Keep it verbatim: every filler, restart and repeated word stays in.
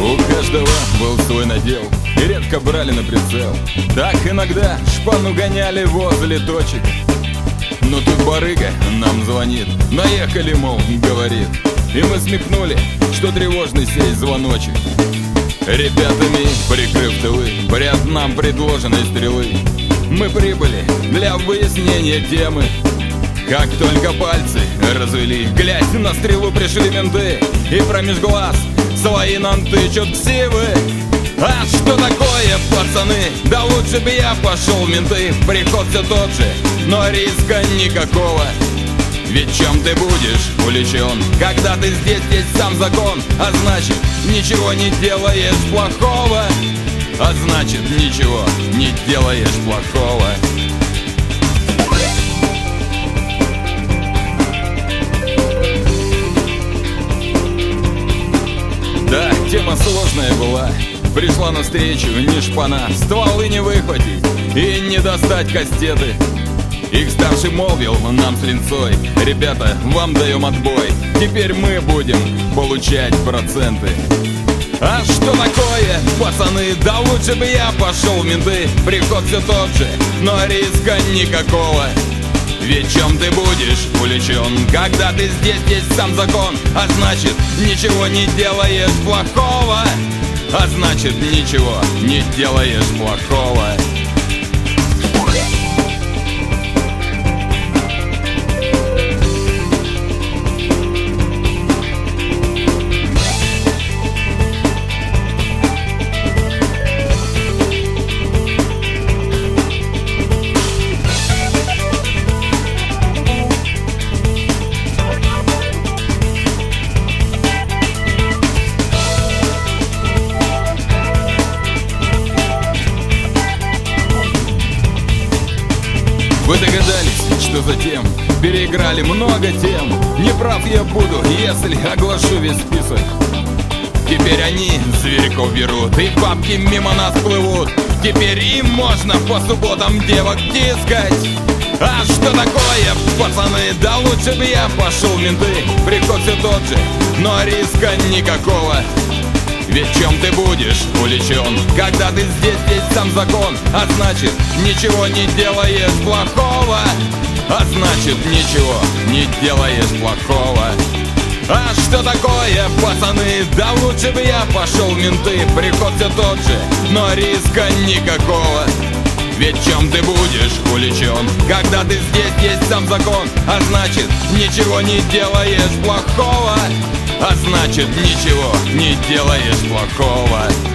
У каждого был свой надел, и редко брали на прицел. Так иногда шпану гоняли возле точек. Но тут барыга нам звонит, наехали, мол, говорит. И мы смекнули, что тревожный сей звоночек. Ребятами, прикрыв тылы, пряд нам предложенной стрелы, мы прибыли для выяснения темы. Как только пальцы развели, глядь, на стрелу пришли менты, и промеж глаз свои нам тычут ксивы. А что такое, пацаны? Да лучше бы я пошел в менты. Приход все тот же, но риска никакого. Ведь чем ты будешь увлечен, когда ты здесь, здесь сам закон? А значит, ничего не делаешь плохого. А значит, ничего не делаешь плохого. Да, тема сложная была. Пришла навстречу не шпана, стволы не выхватить и не достать кастеты. Их старший молвил нам с линцой: ребята, вам даем отбой, теперь мы будем получать проценты. А что такое, пацаны? Да лучше бы я пошел в менты. Приход все тот же, но риска никакого. Ведь чем ты будешь увлечен, когда ты здесь, здесь сам закон? А значит, ничего не делаешь плохого. А значит, ничего не делаешь плохого. Вы догадались, что затем переиграли много тем. Не прав я буду, если оглашу весь список. Теперь они зверьков берут, и бабки мимо нас плывут. Теперь им можно по субботам девок тискать. А что такое, пацаны? Да лучше бы я пошел в менты. Приход все тот же, но риска никакого. Ведь чем ты будешь увлечен, когда ты здесь, здесь сам закон? А значит, ничего не делаешь плохого. А значит, ничего не делаешь плохого. А что такое, пацаны? Да лучше бы я пошел в менты. Приход все тот же, но риска никакого. Ведь чем ты будешь увлечен, когда ты здесь, здесь сам закон? А значит, ничего не делаешь плохого. А значит, ничего не делаешь плохого.